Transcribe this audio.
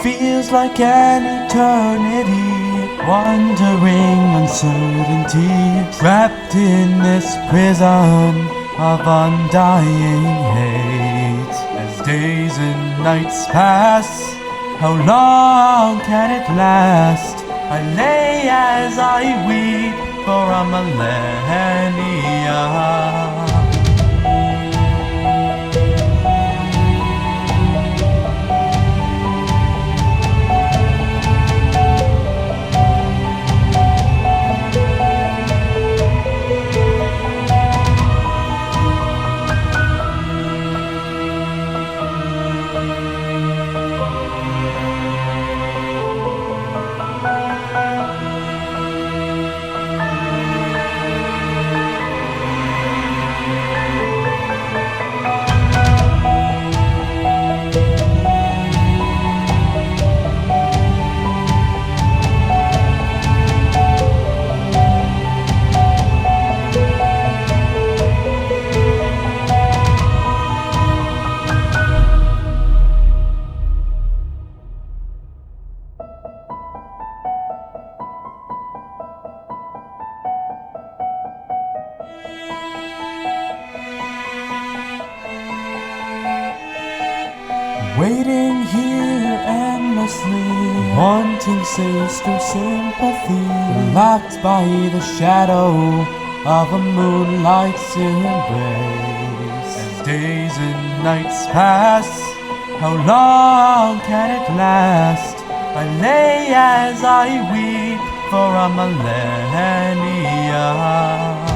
feels like an eternity, wandering uncertainty, trapped in this prison of undying hate. As days and nights pass, how long can it last? I lay as I weep for a millennia. Waiting here endlessly, wanting sister sympathy, locked by the shadow of a moonlight's embrace. As days and nights pass, how long can it last? I lay as I weep for a millennia.